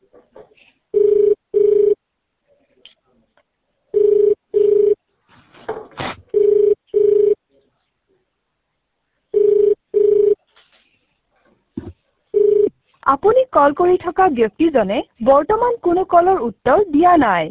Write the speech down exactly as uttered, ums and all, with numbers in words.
আপুনি কল কৰি থকা ব্যক্তিজনে বৰ্তমান কোনো কলৰ উত্তৰ দিয়া নাই